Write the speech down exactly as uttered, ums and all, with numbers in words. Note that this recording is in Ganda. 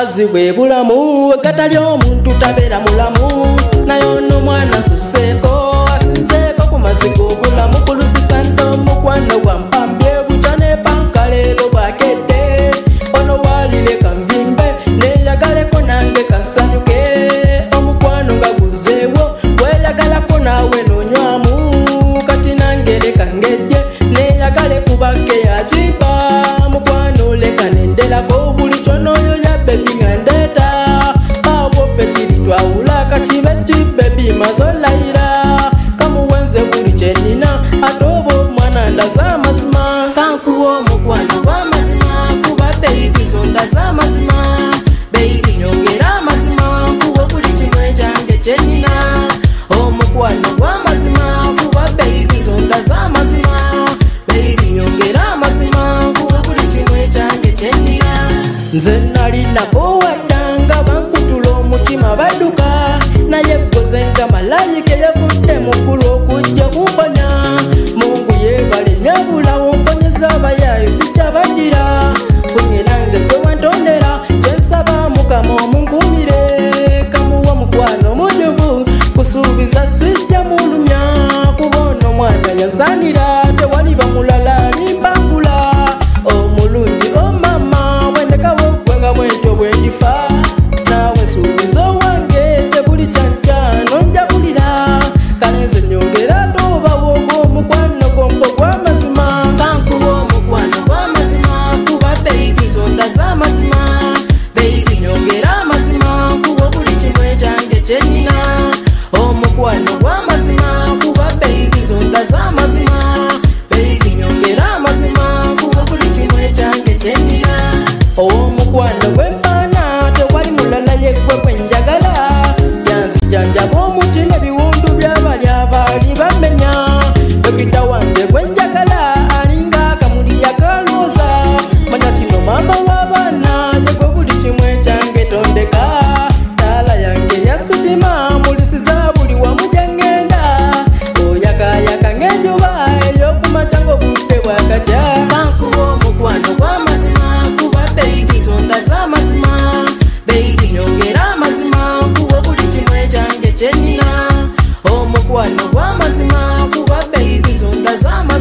amazzi bwe bulamu gatali omuntu tabeera mulamu naye ono mwana nsuseeko asinzeeko ku mazzi g'obulamu ku lusikanda omukwano gwa mpambye bukya ne panka leero bwakedde ono waalire kanvimbe neeyagaleko nange kansanyuke omukwano nga guzeewo weeyagalako naawe noonywamu kati nange leka ngejje neeyagale kubake yajiba mukwano leka nenderako buli kyonooyo ya bebi nga ndeeta baabwoffe kiri twawula kakibeti bebi mazolayira kamuwenze buli kyenina ate oba omwana ndaza amazima kankuwa omukwano gw'amazima kuba bebi zondaza amazima bebi nyongera amazima nkuwa buli kimu ekyange kyenina omukwano gw'amazima kuba bebi zondaza amazima bebi nyongera amazima nkuwa buli kimu ekyange kyenina nze nali nabowaddanga bankutula omutima badduka naye ggoze nga malayika eyavudde mu ggulu okujja kumponya mungu yeebale nyabulawo mponyeza abayayi sikyabaddira funye nange gwe wantondera kyensaba mukama omunkumire kamuwa mukwano mujuvu kusuubiza sijja mulumya kuba ono mwana yansanira tewali bamulala limbangula omulungi omama bwendekawo gwe nga bwentyo bwendifa naawe suubiza owange tebuli kyanca nonjabulira kale nze nyongera tobawo ogw'omukwano gombo gw'amazima kankuwa omukwano gw'amazima kuba bebi zondaza amazima bebi nyongera amazima kuba buli kimu ekyange kyenina omukwano gw'amazima kuba bebi zondaza amazima bebi nyongera amazima kuba buli kimu ekyange kyenina omukwano gw'empaana tewali mulala yeggwe gwenjagala yanzijanjaba omutima ebiwundu by'abali abaali bamenya dokita wange gwenjagala alinga akamuli yakalooza manya tino maama w'abaana yegwe buli kimu ekyange tondeka taala yange yasitima mulisiza buli wamu gyangenda oyakayaka ng'enjuba ey'okumakya ng'obudde bwakakya kankuwa omukwano gw'amazima kuba bebi zondaza amazima bebi nyongera amazima kuba buli kimu ekyange kyenina omukwano gw'amazima kuba bebi zondaza amazima